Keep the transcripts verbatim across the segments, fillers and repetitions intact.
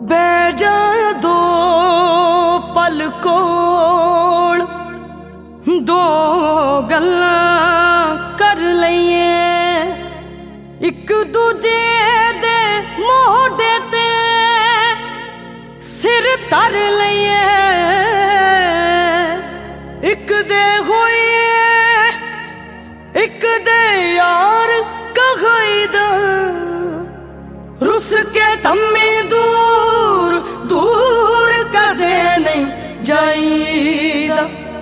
बैजा दो पल कोल दो गल्लां कर लईए, एक दूजे दे मोढे ते सिर धर लईए। एक दे होइए एक दे यार कहाईदा, रुस के थम्मी दूर दूर कदे नहीं जाईदा।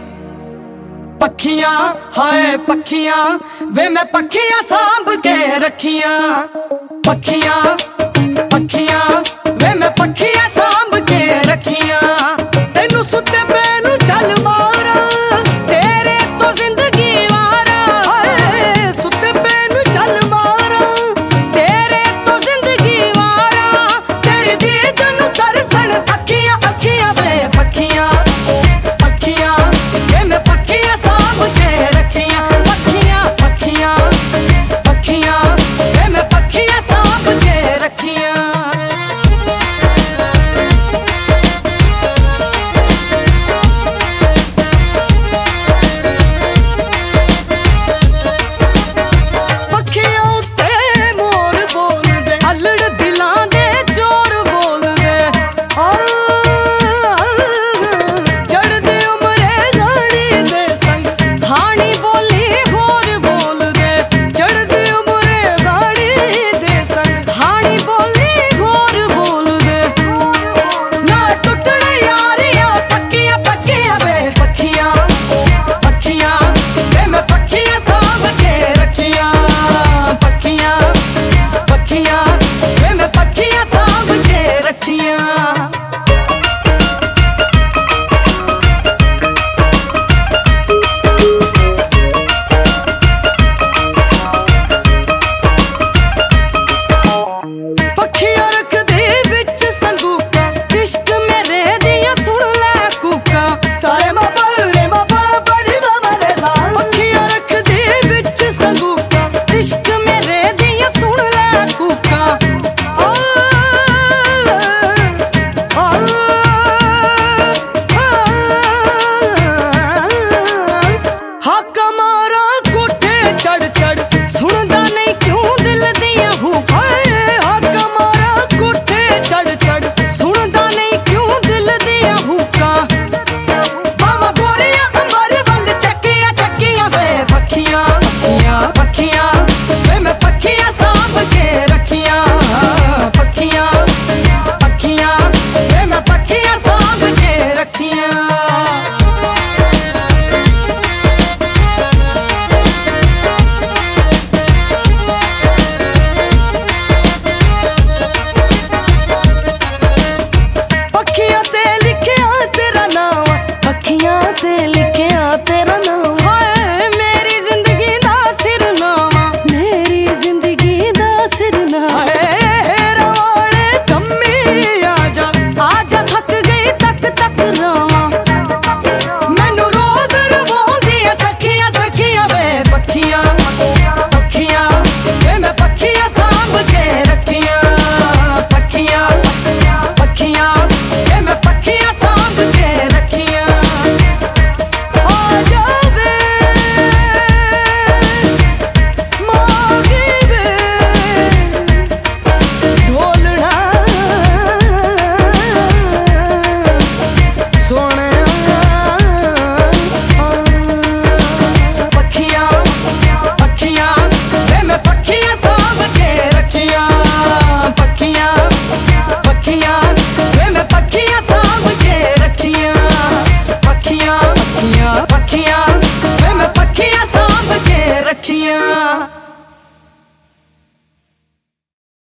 पखियां हाय पखियां वे मैं पखियां सांभ के रखियां। पखियां पखियां वे मैं पखियां सांभ के रखियां। तेनू सुते पैनू चल मारा तेरे तो जिंदगी वारा। हाय सुते पैनू चल मारा तेरे तो जिंदगी वारा। तेरी दीद नू तरसन अखियां अखियां वे पखियां पखियां वे मैं पखियां सांभ के रखियां। पखियां पखियां पखियां वे मैं पखियां सांभ के रखियां। पखियां वे मैं पखियां सांभ के रखियां।